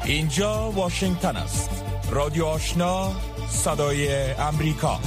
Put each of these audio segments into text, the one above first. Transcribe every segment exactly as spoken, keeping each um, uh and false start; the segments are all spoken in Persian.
اینجا واشنگتن است. رادیو آشنا، صدای امریکا.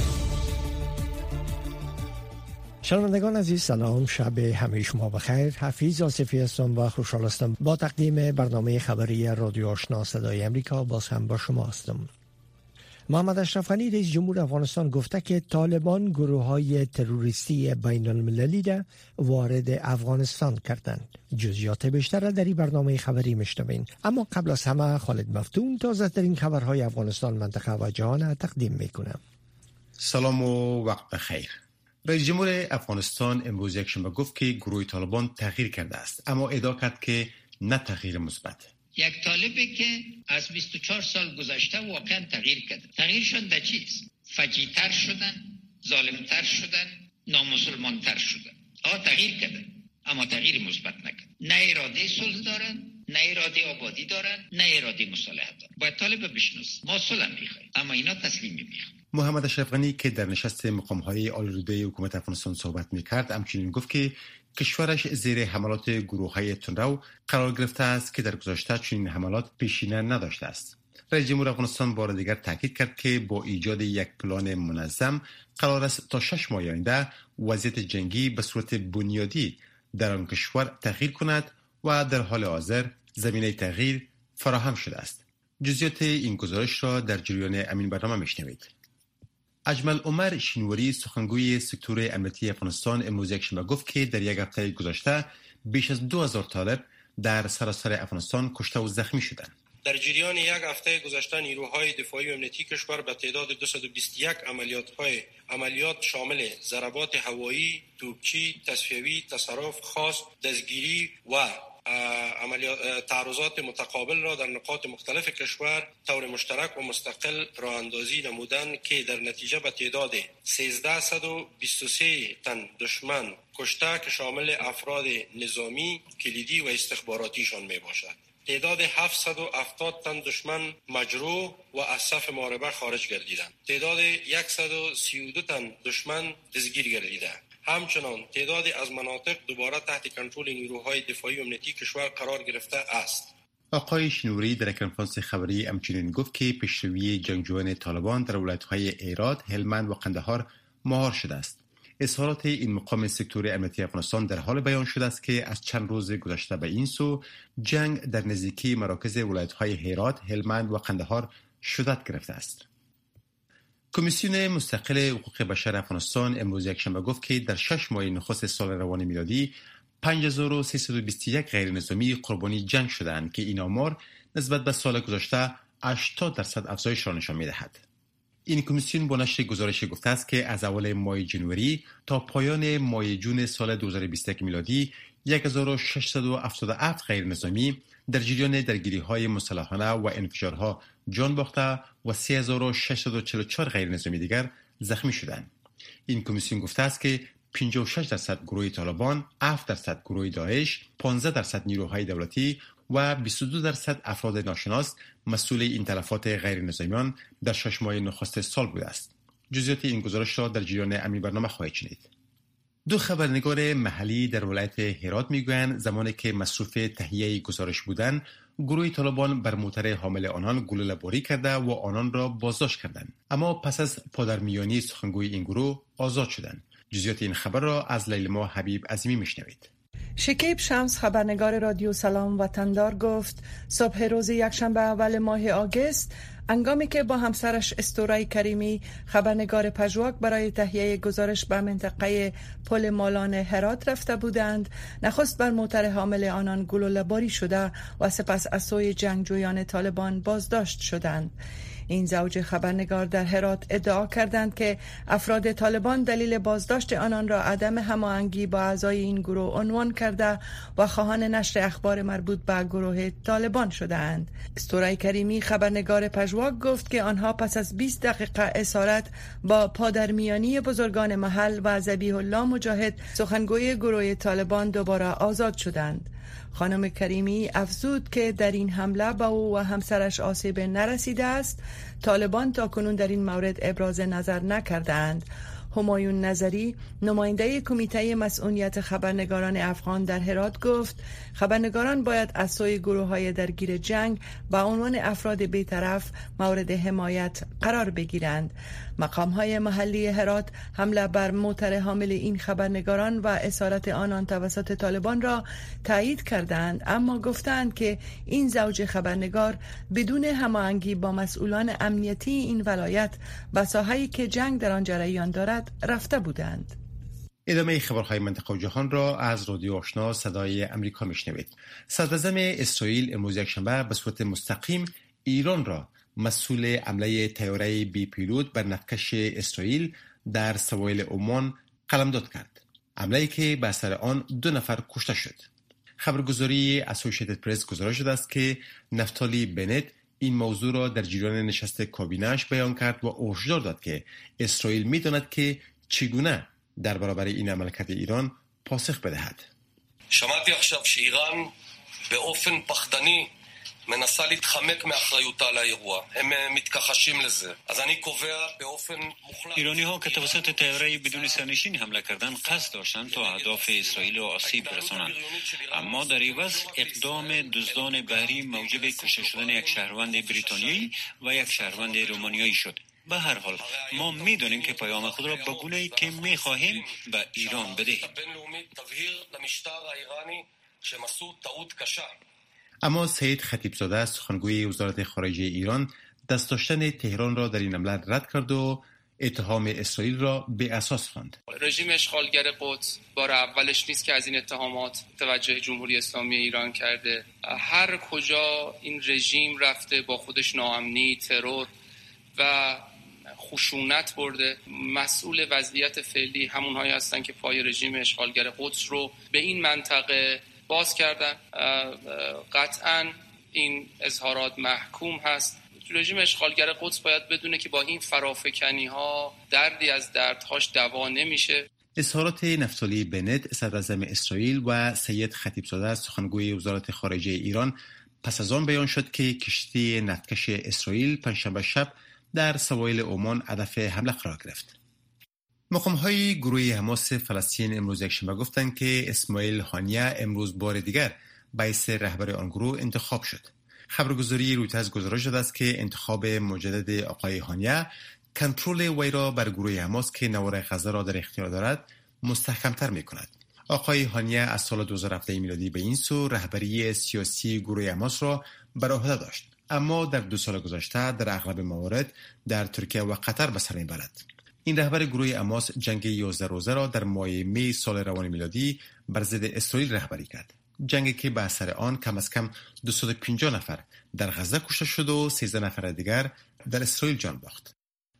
شنوندگان عزیز سلام، شب همه شما بخیر. حفیظ آصفی هستم و خوشحال هستم با تقدیم برنامه خبری رادیو آشنا صدای امریکا باز هم با شما هستم. محمد اشرف غنی رئیس جمهور افغانستان گفته که طالبان گروه‌های تروریستی بین المللی را وارد افغانستان کردند. جزئیات بیشتر در این برنامه خبری میشنوین، اما قبل از همه خالد مفتون تازه ترین خبرهای افغانستان، منطقه و جهان تقدیم میکنه. سلام و وقت بخیر. رئیس جمهور افغانستان امروز یکشنبه گفت که گروه طالبان تغییر کرده است، اما ادعا کرد که نه تغییر مثبت. یک طالبی که از بیست و چهار سال گذشته واقعا تغییر کرده. تغییرشون در چیست؟ فجیع‌تر شدن، ظالم‌تر شدن، نامسلمان‌تر شدن. آه تغییر کردن، اما تغییر مثبت نکردن. نه اراده صلح دارن، نه اراده آبادی دارن، نه اراده مصالحت دارن. باید طالب بشناس. ما صلح می‌خوایم، اما اینا تسلیم نمی‌خوان. محمد اشرف غنی که در نشست مقام‌های عالی‌رتبه حکومت افغانستان صحبت می‌کرد، همچنین گفت که کشورش زیر حملات گروه‌های تندرو قرار گرفته است که در گذشته چنین حملات پیشینه نداشته است. رئیس جمهور افغانستان بار دیگر تاکید کرد که با ایجاد یک پلان منظم قرار است تا شش ماه آینده وضعیت جنگی به صورت بنیادی در آن کشور تغییر کند و در حال حاضر زمینه تغییر فراهم شده است. جزئیات این گزارش را در جریان امین برنامه میشنوید. اجمل عمر شینواری سخنگوی سکتور امنیتی افغانستان امروز یکشنبه گفت که در یک هفته گذشته بیش از دو هزار طالب در سراسر افغانستان کشته و زخمی شدند. در جریان یک هفته گذشته نیروهای دفاعی و امنیتی کشور به تعداد دویست و بیست و یک عملیات‌های عملیات شامل ضربات هوایی، توپچی، تصفیوی، تصرف خاص، دستگیری و عملیات تعرضات متقابل را در نقاط مختلف کشور طور مشترک و مستقل راه اندازی نمودند که در نتیجه به تعداد سیزده و بیست و سه تن دشمن کشته که شامل افراد نظامی، کلیدی و استخباراتیشان می باشد. تعداد هفتصد و هفتاد تن دشمن مجروح و از صف محاربه خارج گردیدند. تعداد صد و سی و دو تن دشمن دستگیر گردیدند. همچنان تعدادی از مناطق دوباره تحت کنترل نیروهای دفاعی و امنیتی کشور قرار گرفته است. آقای شینوری در کنفرانس خبری همچنین گفت که پیشروی جنگجویان طالبان در ولایت‌های هرات، هلمند و قندهار مهار شده است. اظهارات این مقام سکتور امنیتی افغانستان در حال بیان شده است که از چند روز گذشته به این سو جنگ در نزدیکی مراکز ولایت‌های هرات، هلمند و قندهار شدت گرفته است. کمیسیون مستقل حقوق بشر افغانستان امروز یکشنبه گفت که در شش ماه نخست سال روان میلادی پنج هزار و سیصد و بیست و یک غیر نظامی قربانی جنگ شدند که این آمار نسبت به سال گذشته هشتاد درصد افزایش را نشان می‌دهد. این کمیسیون با نشر گزارش گفته است که از اول ماه جنوری تا پایان ماه جون سال دو هزار و بیست و یک میلادی هزار و ششصد و هفتاد و هفت غیر نظامی در جریان درگیری‌های مسلحانه و انفجارها جان باخته و سه هزار و ششصد و چهل و چهار غیر نظامی دیگر زخمی شدند. این کمیسیون گفته است که پنجاه و شش درصد گروه طالبان، هفت درصد گروه داعش، پانزده درصد نیروهای دولتی و بیست و دو درصد افراد ناشناس مسئول این تلفات غیر نظامیان در شش ماه نخست سال بوده است. جزئیات این گزارش را در جریان امین برنامه خواهید شنید. دو خبرنگار محلی در ولایت هرات میگویند زمانی که مصروف تهیه گزارش بودند، گروه طالبان بر موتر حامل آنان گلوله‌باری کرده و آنان را بازداشت کردند، اما پس از پادرمیانی سخنگوی این گروه آزاد شدند. جزئیات این خبر را از لیلما حبیب عظیمی میشنوید. شکیب شمس خبرنگار رادیو سلام وطندار گفت صبح روز یکشنبه اول ماه آگوست هنگامی که با همسرش استورای کریمی خبرنگار پژواک برای تهیه گزارش به منطقه پل مالان هرات رفته بودند، نخست بر موتر حامل آنان گلوله‌باری شده و سپس از سوی جنگجویان طالبان بازداشت شدند. این زوج خبرنگار در هرات ادعا کردند که افراد طالبان دلیل بازداشت آنان را عدم هماهنگی با اعضای این گروه عنوان کرده و خواهان نشر اخبار مربوط به گروه طالبان شده‌اند. استورای کریمی خبرنگار پژواک گفت که آنها پس از بیست دقیقه اسارت با پادرمیانی بزرگان محل و ذبیح الله مجاهد سخنگوی گروه طالبان دوباره آزاد شدند. خانم کریمی افزود که در این حمله به او و همسرش آسیب نرسیده است. طالبان تا کنون در این مورد ابراز نظر نکردند. همایون نظری نماینده کمیته مسئولیت خبرنگاران افغان در هرات گفت خبرنگاران باید از سوی گروه‌های درگیر جنگ به عنوان افراد بی‌طرف مورد حمایت قرار بگیرند. مقام‌های محلی هرات حمله بر موتر حامل این خبرنگاران و اسارت آنان توسط طالبان را تایید کردند، اما گفتند که این زوج خبرنگار بدون هماهنگی با مسئولان امنیتی این ولایت به ساحه‌ای که جنگ در آن جریان دارد رفته بودند. ادامه خبرهای منطقه و جهان را از رادیو آشنا صدای امریکا میشنوید. صدراعظم اسرائیل امروز یکشنبه به صورت مستقیم ایران را مسئول حمله طیاره بی پیلوت بر نفتکش اسرائیل در سواحل عمان قلمداد کرد. حمله‌ای که به اثر آن دو نفر کشته شد. خبرگزاری اسوسییتد پرس گزارش داده است که نفتالی بنت این موضوع را در جریان نشست کابینه‌اش بیان کرد و هشدار داد که اسرائیل می‌داند که چگونه در برابر این عملکرد ایران پاسخ بدهد. שמעתי עכשיו שאיראן באופן פחדני מנסה להתחמק מאחריותה על האירוע. הם מתכחשים לזה. אז אני קובע באופן מוחלט. ایرانی ها که توسط طیاره بدون سرنشین حمله کردن قصد داشتند تا اهداف اسرائیل را آسیب برسانند، اما در عوض اقدام دزدان بحری موجب کشته شدن یک شهروند بریتانیایی و یک شهروند رومانیایی شد. به هر حال ما می‌دانیم که پیام خود را به گونه‌ای که می‌خواهیم به ایران بدهیم. اما سید خطیبزاده سخنگوی وزارت خارجه ایران دست داشتن تهران را در این حمله رد کرد و اتهام اسرائیل را به اساس خواند. رژیم اشغالگر قدس بار اولش نیست که از این اتهامات توجه جمهوری اسلامی ایران کرده. هر کجا این رژیم رفته با خودش ناامنی، ترور و خشونت برده، مسئول وضعیت فعلی همونهایی هستن که پای رژیم اشغالگر قدس رو به این منطقه باز کردن. قطعاً این اظهارات محکوم هست. رژیم اشغالگر قدس باید بدونه که با این فرافکنی ها دردی از دردهاش دوا نمیشه. اظهارات نفتالی بنت صدراعظم اسرائیل و سید خطیبزاده سخنگوی وزارت خارجه ایران پس از آن بیان شد که کشتی نفتکش اسرائیل پنجشنبه شب در سواحل عمان هدف حمله قرار گرفت. مقام‌های گروه حماس فلسطین امروز یکشنبه گفتند که اسماعیل هانیه امروز بار دیگر باعث رهبر آن گروه انتخاب شد. خبرگزاری رویترز گزارش داده است که انتخاب مجدد آقای هانیه کنترل وی را بر گروه حماس که نوار غزه را در اختیار دارد مستحکم‌تر می‌کند. آقای هانیه از سال دو هزار و هفده میلادی به این سو رهبری سیاسی گروه حماس را بر عهده داشت، اما در دو سال گذشته در اغلب موارد در ترکیه و قطر به سر میبرد. این رهبر گروه حماس جنگ یازده روزه را در ماه می سال روان میلادی بر ضد اسرائیل رهبری کرد، جنگی که به اثر آن کم از کم دویست و پنجاه نفر در غزه کشته شد و سیزده نفر دیگر در اسرائیل جان باخت.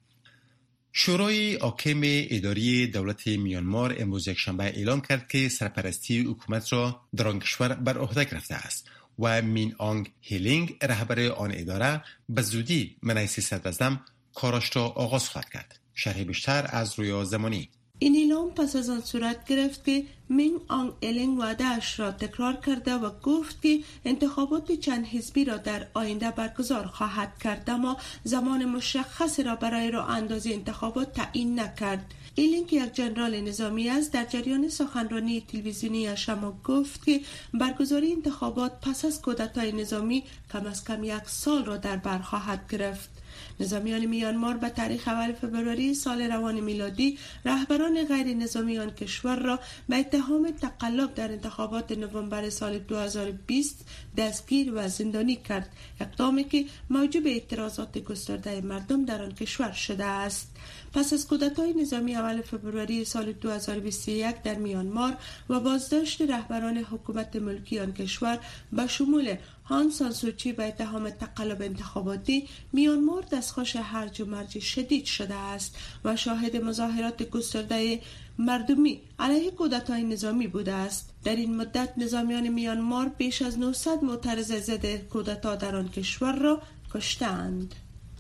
شورای حاکم اداری دولت میانمار امروز یکشنبه اعلام کرد که سرپرستی حکومت را در آن کشور بر عهده گرفته است و مین آنگ هیلینگ رهبر آن اداره به زودی من حیث صدراعظم کارش را آغاز خواهد کرد. شرح بیشتر از رویا زمانی. این اعلام پس از آن صورت گرفت که مین آنگ هیلینگ وعده‌اش را تکرار کرده و گفت که انتخابات چند حزبی را در آینده برگزار خواهد کرد، اما زمان مشخصی را برای راه اندازی انتخابات تعیین نکرد. هیلینگ یک جنرال نظامی است. در جریان سخنرانی تلویزیونی اما گفت که برگزاری انتخابات پس از کودتای نظامی کم از کم یک سال را در بر خواهد گرفت. نظامیان میانمار به تاریخ اول فوریه سال روان میلادی رهبران غیر نظامی آن کشور را به اتهام تقلب در انتخابات نوامبر سال دو هزار و بیست دستگیر و زندانی کرد، اقدامی که موجب اعتراضات گسترده مردم در آن کشور شده است. پس از کودتای نظامی اول فوریه سال دو هزار و بیست و یک در میانمار و بازداشت رهبران حکومت ملکی آن کشور به شمول آنگ سان سوچی به اتهام تقلب انتخاباتی، میانمار دستخوش هرج و مرج شدید شده است و شاهد مظاهرات گسترده مردمی علیه کودتای نظامی بوده است. در این مدت نظامیان میانمار بیش از نهصد معترض ضد کودتا در آن کشور را کشتند.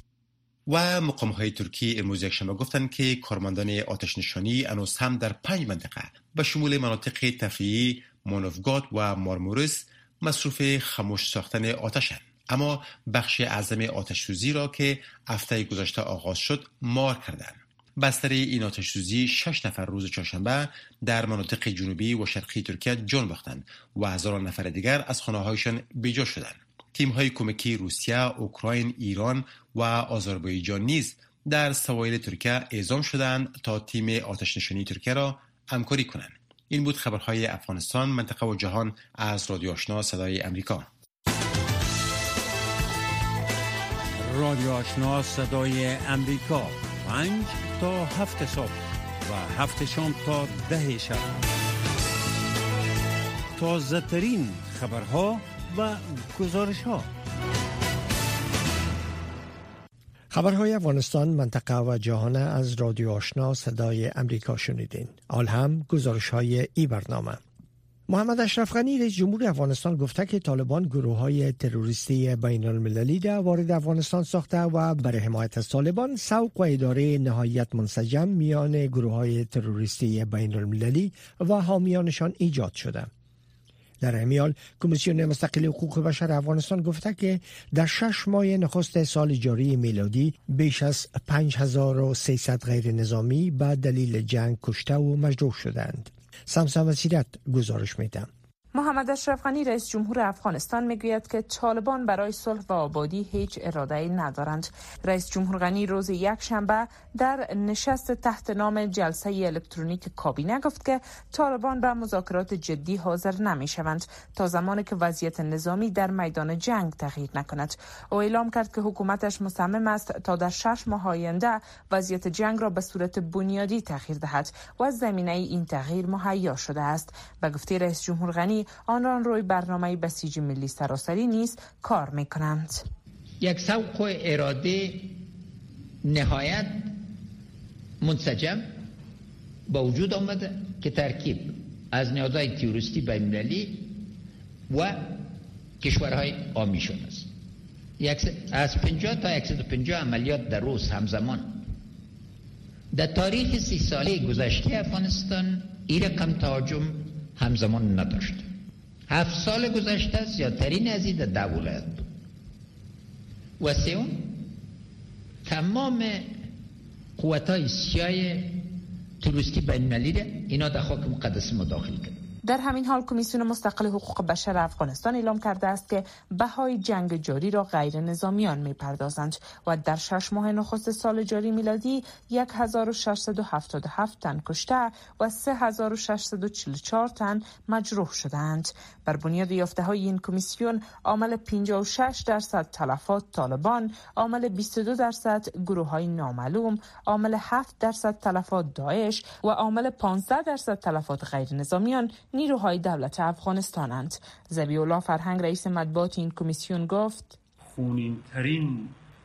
و مقام‌های ترکی امروز یکشنبه گفتند که کارمندان آتش نشانی هنوز هم در پنج منطقه به شمول مناطق تفریحی مونوفگاد و مارموریس مصروف خاموش ساختن آتشند، اما بخش اعظم آتش سوزی را که هفته گذشته آغاز شد مار کردند. بستر این آتش‌سوزی شش نفر روز چهارشنبه در مناطق جنوبی و شرقی ترکیه جان باختند و هزاران نفر دیگر از خانه‌هایشان بیجا شدند. تیم‌های کمکی روسیه، اوکراین، ایران و آذربایجان نیز در سواحل ترکیه اعزام شدند تا تیم آتش‌نشانی ترکیه را همکاری کنند. این بود خبرهای افغانستان، منطقه و جهان از رادیو آشنا صدای امریکا. رادیو آشنا صدای امریکا، پنج تا هفت صبح و هفت شام تا ده شب. تازه ترین خبرها و گزارش ها. خبرهای افغانستان، منطقه و جهان از رادیو آشنا صدای امریکا شنیدین. حال هم گزارش های ای برنامه. محمد اشرف غنی رئیس جمهور افغانستان گفته که طالبان گروه های تروریستی بین المللی را وارد افغانستان ساخته و برای حمایت از طالبان سوق و اداره نهایت منسجم میان گروه های تروریستی بین المللی و حامیانشان ایجاد شده. در همین حال کمیسیون مستقل حقوق بشر افغانستان گفته که در شش ماه نخست سال جاری میلادی بیش از پنج هزار و سیصد غیر نظامی به دلیل جنگ کشته و مجروح شدند. سمسم وسیرت گزارش میدم. محمد اشرف غنی رئیس جمهور افغانستان میگوید که طالبان برای صلح و آبادی هیچ اراده‌ای ندارند. رئیس جمهور غنی روز یک شنبه در نشست تحت نام جلسه الکترونیک کابینه گفت که طالبان به مذاکرات جدی حاضر نمیشوند تا زمانی که وضعیت نظامی در میدان جنگ تغییر نکند. او اعلام کرد که حکومتش مصمم است تا در شش ماه آینده وضعیت جنگ را به صورت بنیادی تغییر دهد و زمینه این تغییر مهیا شده است. به گفته رئیس جمهور غنی آنان روی برنامه بسیج ملی سراسری نیز کار میکنند. یک سوق و اراده نهایت منسجم با وجود آمده که ترکیب از نهادهای تروریستی بین‌المللی و کشورهای حامی شده است. از پنجاه تا صد و پنجاه عملیات در روز همزمان در تاریخ سی ساله گذشته افغانستان این رقم تهاجم همزمان نداشت. هفت سال گذشته زیادترین از این در ده ولایت بود. و سوم تمام قوت‌های سیاه تروریستی بین‌المللی را اینا در خاک مقدس ما داخل کرد. در همین حال کمیسیون مستقل حقوق بشر افغانستان اعلام کرده است که بهای جنگ جاری را غیر نظامیان می‌پردازند و در شش ماه نخست سال جاری میلادی هزار و ششصد و هفتاد و هفت تن کشته و سه هزار و ششصد و چهل و چهار تن مجروح شدند. بر بنیاد یافته‌های این کمیسیون عامل پنجاه و شش درصد تلفات طالبان، عامل بیست و دو درصد گروه‌های نامعلوم، عامل هفت درصد تلفات داعش و عامل پانزده درصد تلفات غیر نظامیان نیروهای دولت افغانستانند. ذبیح الله فرهنگ رئیس مطبوعات این کمیسیون گفت خونین ترین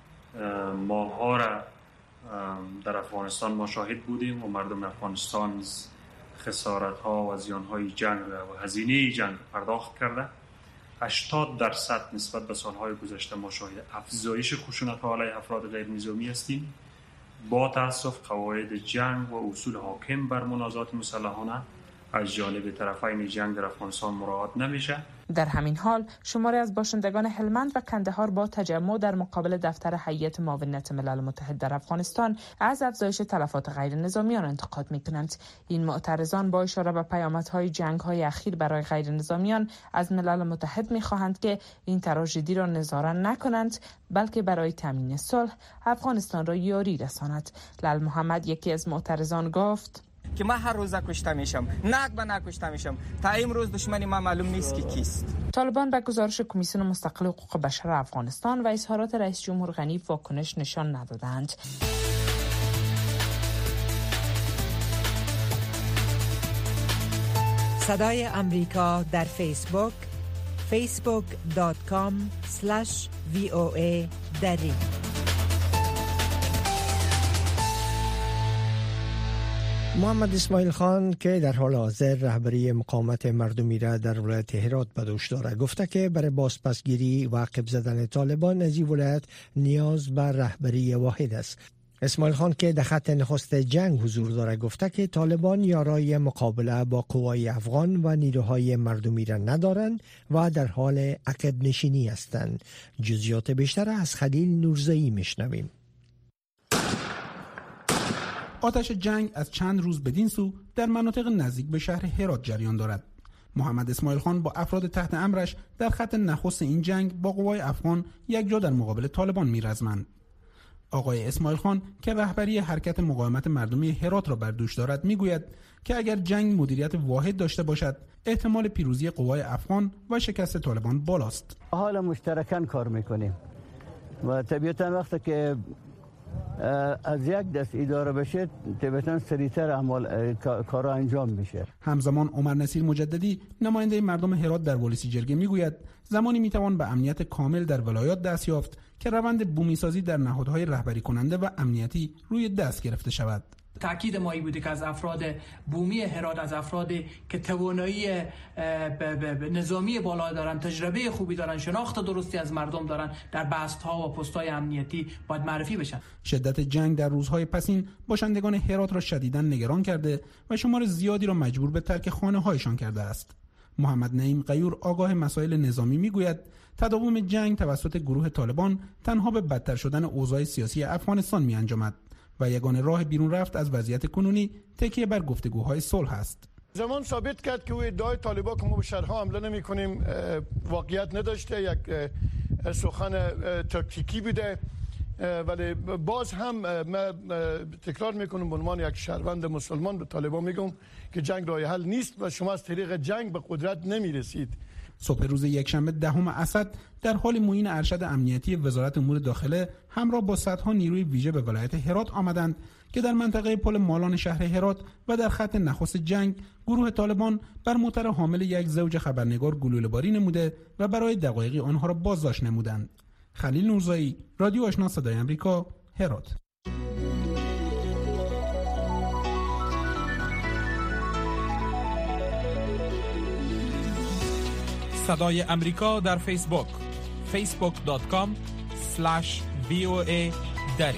ماه‌ها را در افغانستان ما شاهد بودیم و مردم افغانستان خسارت‌ها و زیان‌های جنگ و هزینه جنگ پرداخت کرده. هشتاد درصد نسبت به سال‌های گذشته ما شاهد افزایش خشونت‌ها علیه افراد غیر نظامی هستیم. با تأسف قواعد جنگ و اصول حاکم بر منازعات مسلحانه از جانب طرفین جنگ در افغانستان مراعات نمیشه. در همین حال شماری از باشندگان هلمند و کندهار با تجمع در مقابل دفتر هیئت معاونت ملل متحد در افغانستان از افزایش تلفات غیر نظامیان انتقاد میکنند. این معترضان با اشاره به پیامدهای جنگ‌های اخیر برای غیر نظامیان از ملل متحد میخواهند که این تراژدی را نظاره نکنند بلکه برای تامین صلح افغانستان را یاری رساند. لال محمد یکی از معترضان گفت که من هر روز کشته میشم، نک به نک کشته میشم، تا امروز دشمن من معلوم نیست که کیست. طالبان به گزارش کمیسیون مستقل حقوق بشر افغانستان و اظهارات رئیس جمهور غنی واکنش نشان ندادند. صدای امریکا در فیسبوک فیسبوک دات کام اسلش وی او ای دری. محمد اسماعیل خان که در حال حاضر رهبری مقاومت مردمی را در ولایت هرات به دوش دارد گفته که برای بازپسگیری و عقب زدن طالبان از این ولایت نیاز به رهبری واحد است. اسماعیل خان که در خط نخست جنگ حضور دارد گفته که طالبان یارای مقابله با قوای افغان و نیروهای مردمی را ندارند و در حال عقب نشینی هستند. جزئیات بیشتر از خلیل نورزئی میشنویم. آتش جنگ از چند روز بدین سو در مناطق نزدیک به شهر هرات جریان دارد. محمد اسماعیل خان با افراد تحت امرش در خط نخست این جنگ با قوای افغان یک جا در مقابل طالبان می‌رزمند. آقای اسماعیل خان که رهبری حرکت مقاومت مردمی هرات را بر دوش دارد میگوید که اگر جنگ مدیریت واحد داشته باشد احتمال پیروزی قوای افغان و شکست طالبان بالاست. حالا مشترکاً کار میکنیم و طبیعتاً وقتی که از یک دست اداره بشه طبیعتاً سریعتر اعمال کارا انجام میشه. همزمان عمر نصیر مجددی نماینده مردم هرات در والسی جرگه میگوید زمانی میتوان به امنیت کامل در ولایات دست یافت که روند بومیسازی در نهادهای رهبری کننده و امنیتی روی دست گرفته شود. تأکید ما این بوده که از افراد بومی هرات، از افرادی که توانایی نظامی بالا دارن، تجربه خوبی دارن، شناخت درستی از مردم دارن، در بست‌ها و پست‌های امنیتی باید معرفی بشن. شدت جنگ در روزهای پسین باشندگان هرات را شدیداً نگران کرده و شمار زیادی را مجبور به ترک خانه‌هایشان کرده است. محمد نعیم غیور آگاه مسائل نظامی میگوید تداوم جنگ توسط گروه طالبان تنها به بدتر شدن اوضاع سیاسی افغانستان می‌انجامد و یگانه راه بیرون رفت از وضعیت کنونی تکیه بر گفتگوهای صلح است. زمان ثابت کرد که او ادعای طالبان که ما به شهرها حمله نمی‌کنیم واقعیت نداشته، یک سخن تاکتیکی بوده، ولی باز هم ما تکرار میکنم به عنوان یک شهروند مسلمان به طالبان میگم که جنگ راه حل نیست و شما از طریق جنگ به قدرت نمیرسید. صبح روز یکشنبه دهم اسد در حال معین ارشد امنیتی وزارت امور داخله همراه با صدها نیروی ویژه به ولایت هرات آمدند که در منطقه پل مالان شهر هرات و در خط نخست جنگ گروه طالبان بر موتر حامل یک زوج خبرنگار گلوله‌باری نموده و برای دقایقی آنها را بازداشت نمودند. خلیل نورزایی، رادیو آشنا صدای آمریکا، هرات. صدای امریکا در فیسبوک فیسبوک دات کام اسلش وی او ای دری.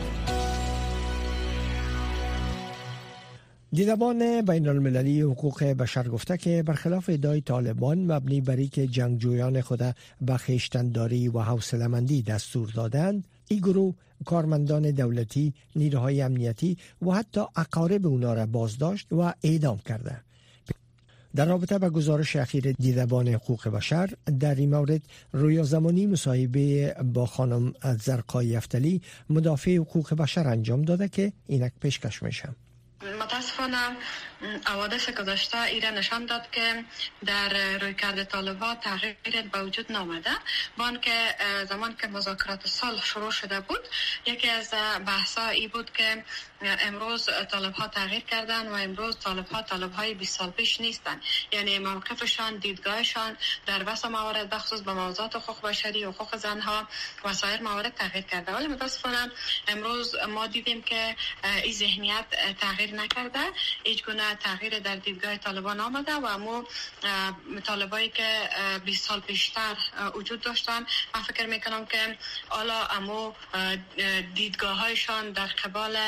دیدبان بین المللی حقوق بشر گفته که برخلاف ادعای طالبان مبنی بر اینکه جنگجویان خود به خویشتن‌داری و حوصله‌مندی دستور دادند، این گروه کارمندان دولتی، نیروهای امنیتی و حتی اقارب اونا را بازداشت و اعدام کرده. در رابطه با گزارش اخیر دیدبان حقوق بشر در این مورد رویا زمانی مصاحبه با خانم زرقای افتلی مدافع حقوق بشر انجام داده که اینک پیشکش میشه. متاسفانه حوادث گذشته ایران نشان داد که در رویکرد طالبان تغییر به وجود نامده. بان که زمان که مذاکرات صلح شروع شده بود، یکی از بحثا ای بود که امروز طالب‌ها تغییر کردن و امروز طالب‌ها طالب‌های بیست سال پیش نیستن، یعنی موقفشان، دیدگاهشان در بس موارد بخصوص به موضوعات حقوق بشری و حقوق زنها و سایر موارد تغییر کرده. ولی متاسفانه امروز ما دیدیم که این ذهنیت تغییر نکرده، هیچ گونه تغییر در دیدگاه طالبان آمده و امو طالبایی که بیست سال پیشتر وجود داشتن، من فکر میکنم که حالا امو دیدگاه‌هایشان در قبال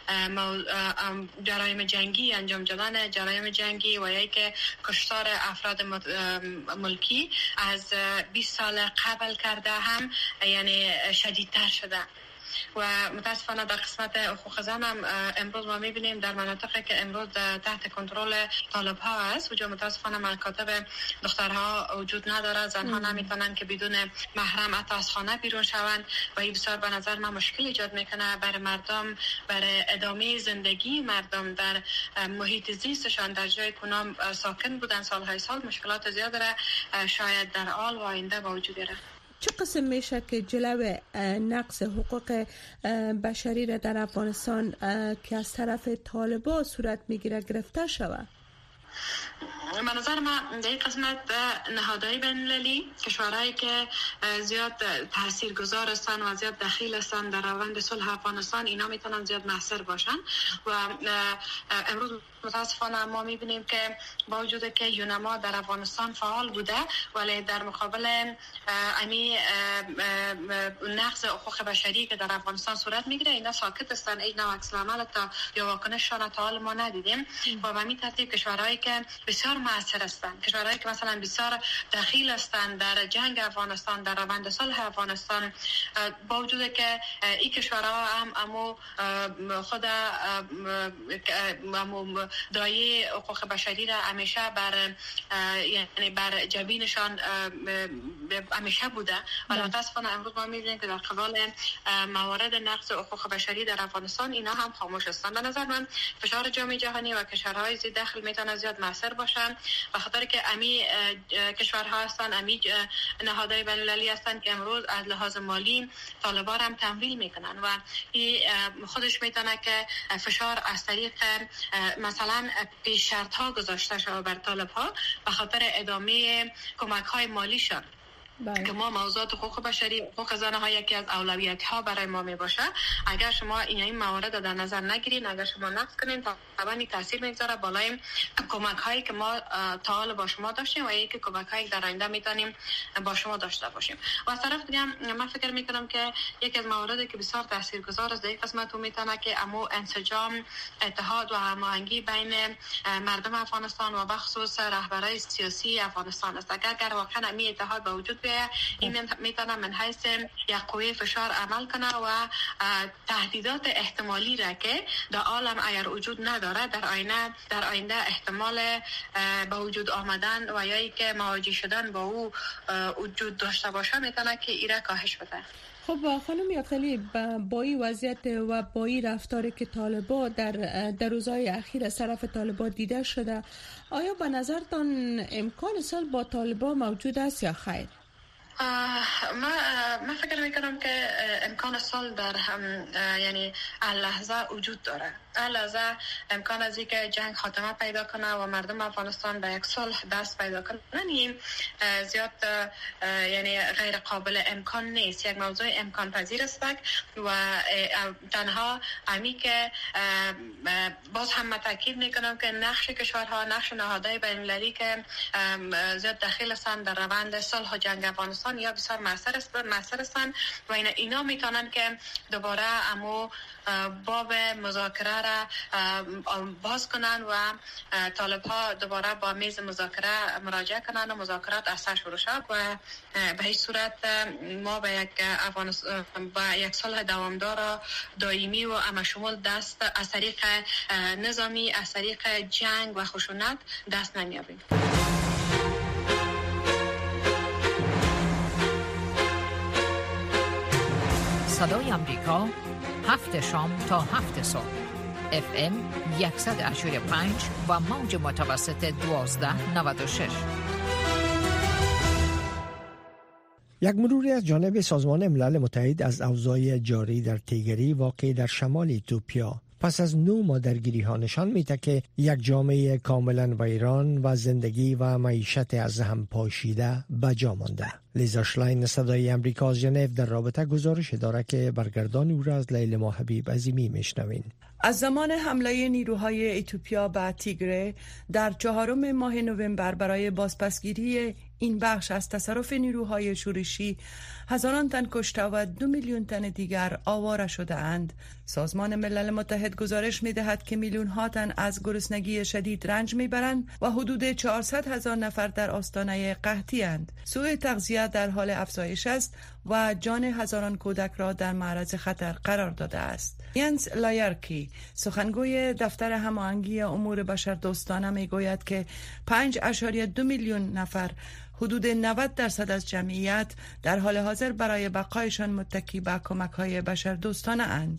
جرایم جنگی، انجام دادن جرایم جنگی و یا که کشتار افراد ملکی از بیست سال قبل کرده هم یعنی شدیدتر شده. و متاسفانه در قسمت حقوق زن هم امروز ما میبینیم در مناطقی که امروز تحت کنترل طالب ها است وجود متاسفانه مکاتب دخترها وجود نداره، زنها نمیتونن که بدون محرم حتی از خانه بیرون شوند و این بسیار به نظر من مشکل ایجاد میکنه برای مردم، برای ادامه زندگی مردم در محیط زیستشان در جای کنام ساکن بودن سالهای سال. مشکلات زیاد داره، شاید در آل و آینده با وجود داره. چه قسم میشه که جلو نقض حقوق بشری را در افغانستان که از طرف طالبان صورت میگیره گرفته شود؟ به نظر من در این قسمت نهادهای بین‌المللی، کشورهایی که زیاد تاثیرگذار هستند و زیاد دخیل هستند در روند صلح افغانستان، اینا میتونن زیاد مؤثر باشن. و امروز متاسفانه ما میبینیم که با وجود که یونما در افغانستان فعال بوده ولی در مقابل امی نقض حقوق بشری که در افغانستان صورت میگیره اینا ساکت هستن، اینا عکس العمل تا یا واکنششان تا حال ما ندیدیم. و به همین ترتیب کشورهایی که بسیار مؤثر هستند، کشورهایی که مثلا بسیار دخیل هستند در جنگ افغانستان، در روند صلح افغانستان، با وجود که این کشورها هم امو خود امو دایه حقوق بشری را همیشه بر یعنی بر جبینشان همیشه بوده، ولی متاسفانه امروز ما می‌بینیم که در قبال موارد نقض حقوق بشری در افغانستان اینا هم خاموش هستند. به نظر من فشار جامعه جهانی و کشورهای زیر دخل میتونه زیاد موثر باشن، به خاطر که امی کشورها هستن، امی نهادهای بین‌المللی هستند که امروز از لحاظ مالی طالبان هم تمویل میکنن و این خودش میتونه که فشار از طریق مثلا پیش شرط ها گذاشته شود بر طالب‌ها به خاطر ادامه کمک های مالیشان. بله. که ما موضوعات حقوق بشری، حقوق زنها یکی از اولویت ها برای ما می باشه. اگر شما این این موارد در نظر نگیرید، اگر شما نقض کنین، طبعا این تاثیر میگذاره بالای کمک هایی که ما تا حال با شما داشتیم و یکی کمک هایی در آینده میتونیم با شما داشته باشیم. و از طرف دیگه من فکر میکنم که یکی از مواردی که بسیار تاثیرگذار است در این قسمت میتونه که امو انسجام، اتحاد و هماهنگی بین مردم افغانستان و بخصوص رهبرای سیاسی افغانستان است. اگر واقعا این اتحاد با وجود بیاید، این میتونه من حیث یک قوه فشار عمل کنه و تهدیدات احتمالی را که در عالم اگر وجود نداره در آینده در آینده احتمال به وجود آمدن و یا که مواجه شدن با او وجود داشته باشه میتونه که ایره کاهش بده. خب خانم یافتلی، با این وضعیت و با این رفتاری که طالبان در در روزهای اخیر از طرف طالبان دیده شده، آیا به نظرتان امکان صلح با طالبان موجود است یا خیر؟ ما ما فکر میکنم که امکان صلح در هم یعنی لحظه وجود داره. لحظه امکان از اینکه جنگ خاتمه پیدا کنه و مردم افغانستان به یک صلح دست پیدا کنن این زیاد یعنی غیر قابل امکان نیست، یک موضوع امکان پذیر است و تنها امی که باز هم تاکید میکنم که نقش کشورها، نقش نهادهای بین‌المللی که زیاد دخیل هستند در روند صلح و جنگ افغانستان یا بسیار موثر است موثر هستند و اینا اینا میتونن که دوباره امو باب مذاکره را باز کنن و طالب ها دوباره با میز مذاکره مراجعه کنن و مذاکرات اثر شروع شد و به هیچ صورت ما به یک افغانستان با یک صلح دوامدار دائمی و همشمول دست از طریق نظامی، از طریق جنگ و خشونت دست نمیابیم. صدای امریکا هفت شام تا هفت صبح اف ام صد و هشتاد و پنج و موج متوسط دوازده نود و شش. یک مروری از جانب سازمان ملل متحد از اوضاع جاری در تیگری واقع در شمال ایتوپیا پس از نو ماه درگیری ها نشان میده که یک جامعه کاملا ویران و زندگی و معیشت از هم پاشیده بجا مانده. لیزا شلاین صدای امریکا از ژنو در رابطه گزارش داره که برگردان او را از لیل ماحبیب عظیمی میشنوین. از زمان حمله نیروهای ایتوپیا به تیگره در چهارم ماه نوامبر برای بازپسگیری این بخش از تصرف نیروهای شورشی هزاران تن کشته و دو میلیون تن دیگر آواره شده اند. سازمان ملل متحد گزارش می دهد که میلیون ها تن از گرسنگی شدید رنج می برند و حدود چهارصد هزار نفر در آستانه قحطی اند. سوء تغذیه در حال افزایش است و جان هزاران کودک را در معرض خطر قرار داده است. ینس لایرکی، سخنگوی دفتر هماهنگی امور بشردوستانه می گوید که پنج اشاریه دو میلیون نفر، حدود نود درصد از جمعیت، در حال حاضر برای بقایشان متکی به کمک‌های بشردوستانه اند.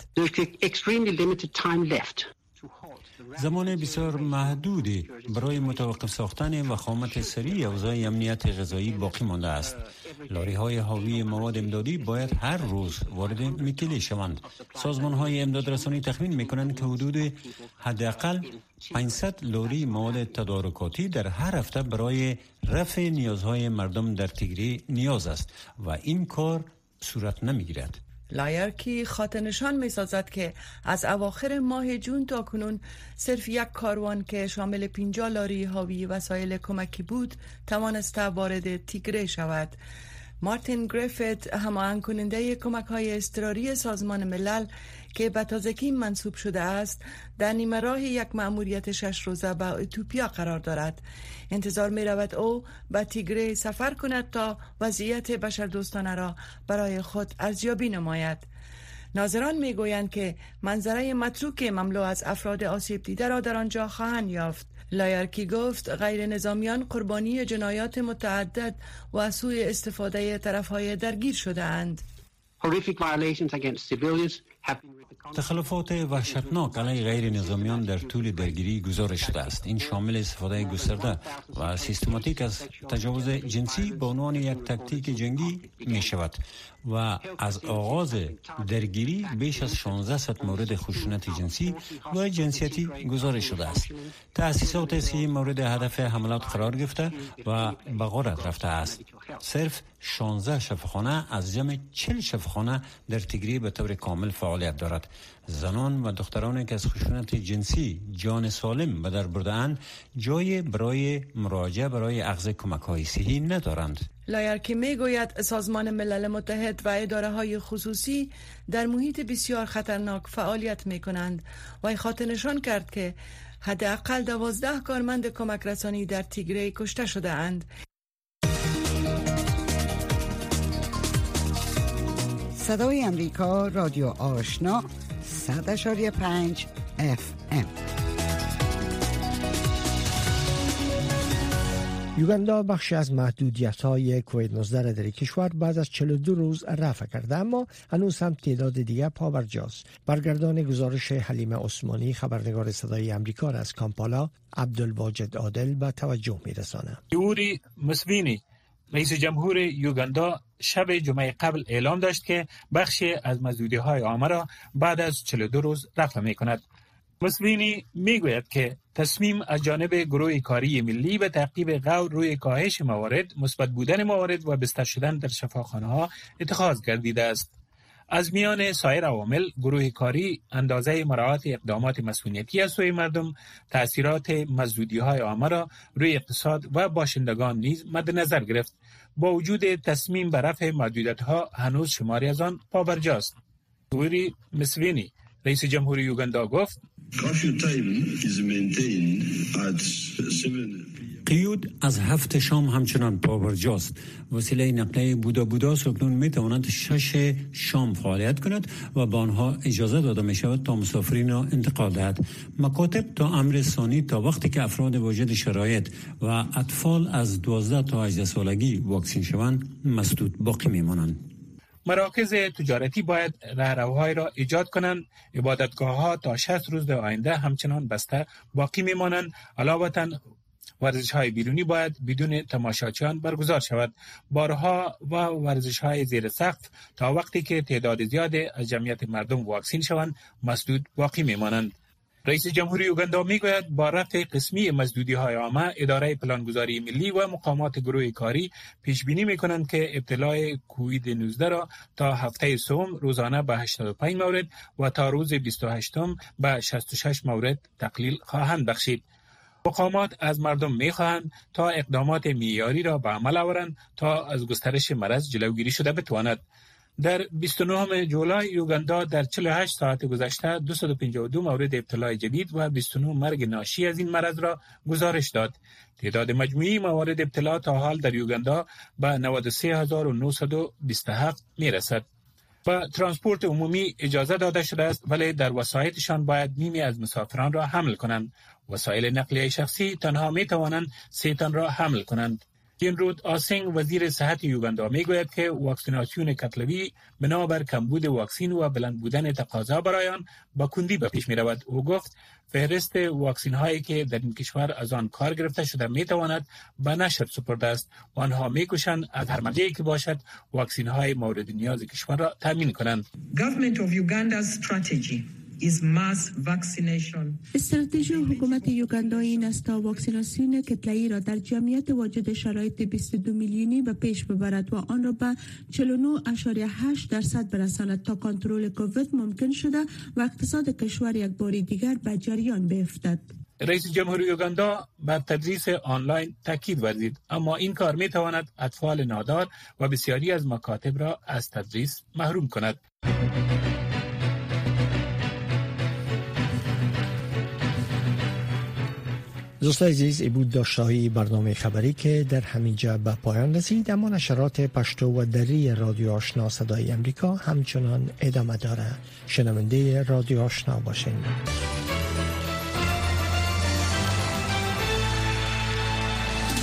زمان بسیار محدودی برای متوقف ساختن وخامت سریع اوضاع امنیت غذایی باقی مانده است. لاری های حاوی مواد امدادی باید هر روز وارد میکیلی شوند. سازمان های امداد رسانی تخمین میکنند که حدود حداقل پانصد لاری مواد تدارکاتی در هر هفته برای رفع نیازهای مردم در تیگری نیاز است و این کار صورت نمیگیرد. لایرکی خاطر نشان می سازد که از اواخر ماه جون تا کنون صرف یک کاروان که شامل پنجاه لاری حاوی وسایل کمکی بود توانسته وارد تیگره شود. مارتین گریفیت، هماهنگ کننده کمک های اضطراری سازمان ملل که به تازگی منصوب شده است، در نیمه راه یک مأموریت شش روزه به اتیوپیا قرار دارد. انتظار می رود او به تیگره سفر کند تا وضعیت بشردوستانه را برای خود ارزیابی نماید. ناظران می گویند که منظره متروک مملو از افراد آسیب دیده را در آنجا خواهند یافت. لایرکی گفت غیر نظامیان قربانی جنایات متعدد و از سوی استفاده طرفهای درگیر شده اند. تخلفات وحشتناک علیه غیر نظامیان در طول درگیری گزارش شده است. این شامل استفاده گسترده و سیستماتیک از تجاوز جنسی به عنوان یک تاکتیک جنگی می شود و از آغاز درگیری بیش از شانزده صد مورد خشونت جنسی و جنسیتی گزارش شده است. تأسیسات سی مورد هدف حملات قرار گرفته و به غارت رفته است. صرف شانزده شفاخانه از جمع چهل شفاخانه در تیگری به طور کامل فعالیت دارد. زنان و دخترانی که از خشونت جنسی جان سالم به در برده‌اند جای برای مراجعه برای اخذ کمک‌های صحی ندارند. لایرکی می گوید سازمان ملل متحد و اداره های خصوصی در محیط بسیار خطرناک فعالیت می کنند و خاطر نشان کرد که حداقل دوازده کارمند کمک رسانی در تیگری کشته شده اند. صدای امریکا، رادیو آشنا، صد اشاری پنج اف ام. یوگاندا بخشی از محدودیت‌های کووید نوزده در کشور بعد از چهل و دو روز رفع کرده، اما هنوز هم تعداد دیگر پابرجاست. برگردان گزارش حلیمه عثمانی، خبرنگار صدای امریکا را از کامپالا، عبدالواجد عادل به توجه می‌رساند. یوری مسوینی، رئیس جمهور یوگاندا، شب جمعه قبل اعلام داشت که بخشی از محدودیت‌های عامه را بعد از چهل و دو روز رفع می‌کند. مسوینی میگوید که تصمیم از جانب گروه کاری ملی به تعقیب قول روی کاهش موارد، مثبت بودن موارد و بستر شدن در شفاخانه‌ها اتخاذ گردیده است. از میان سایر عوامل، گروه کاری اندازه مراعات اقدامات مسئولیتی از سوی مردم، تأثیرات محدودیت‌های عامه را روی اقتصاد و باشندگان نیز مد نظر گرفت. با وجود تصمیم به رفع محدودیت‌ها، هنوز شماری از آن پابرجاست. یوری مسوینی، رئیس جمهور یوگاندا، گفت قیود از هفت شام همچنان پابرجاست. وسیله نقلیه بودا بودا سکنون می تواند شش شام فعالیت کند و به آنها اجازه داده می شود تا مسافرین را انتقال دهد. مکاتب تا امر ثانی تا وقتی که افراد واجد شرایط و اطفال از دوازده تا هجده سالگی واکسین شوند مسدود باقی می مانند. مراکز تجارتی باید رهروهای را ایجاد کنند. عبادتگاه‌ها تا شصت روز در آینده همچنان بسته باقی میمانند. علاوه ورزش‌های بیرونی باید بدون تماشاچیان برگزار شود. بارها و ورزش‌های زیر سقف تا وقتی که تعداد زیاد از جمعیت مردم واکسین شوند مسدود باقی میمانند. رئیس جمهور یوگاندا میگوید با رفع قسمی محدودیت‌های عامه، اداره پلانگذاری ملی و مقامات گروه کاری پیش بینی می‌کنند که ابتلای کووید نوزده را تا هفته سوم روزانه به هشتاد و پنج مورد و تا روز بیست و هشتم به شصت و شش مورد تقلیل خواهند بخشید. مقامات از مردم می‌خواهند تا اقدامات معیاری را به عمل آورند تا از گسترش مرض جلوگیری شده بتواند. در بیست و نهم جولای یوگاندا در چهل و هشت ساعت گذشته دویست و پنجاه و دو مورد ابتلای جدید و بیست و نه مرگ ناشی از این مرض را گزارش داد. تعداد مجموعی موارد ابتلا تا حال در یوگاندا به نود و سه هزار و نهصد و بیست و هفت میرسد. با ترانسپورت عمومی اجازه داده شده است، ولی در وسایطشان باید نیمی از مسافران را حمل کنند. وسایل نقلیه شخصی تنها می توانند سه تن را حمل کنند. جنرود آسینگ، وزیر صحت یوگاندا، میگوید که واکسیناسیون کتلوی بنابر کمبود واکسین و بلند بودن تقاضا برای آن با کندی به پیش می رود. او گفت فهرست واکسین هایی که در این کشور از آن کار گرفته شده می تواند به نشر سپرده است و آنها می کوشند از هر مرجعی که باشد واکسین های مورد نیاز کشور را تامین کنند. Government of Uganda's strategy is mass vaccination. استراتژی حکومت یوگاندا این است تا واکسیناسیون کتله‌ای را در جمعیت واجد شرایط بیست و دو میلیونی به پیش ببرد و آن را به چهل و نه ممیز هشت درصد برساند تا کنترل کووید ممکن شده و اقتصاد کشور یک بار دیگر به جریان بیفتد. رئیس جمهوری اوگاندا بر تدریس آنلاین تاکید ورزید، اما این کار می تواند اطفال نادار و بسیاری از مکاتب را از تدریس محروم کند. دوستان عزیز، ای بود داشته‌های برنامه خبری که در همینجا به پایان رسید، اما نشرات پشتو و دری رادیو آشنا صدای امریکا همچنان ادامه داره. شنونده رادیو آشنا باشین.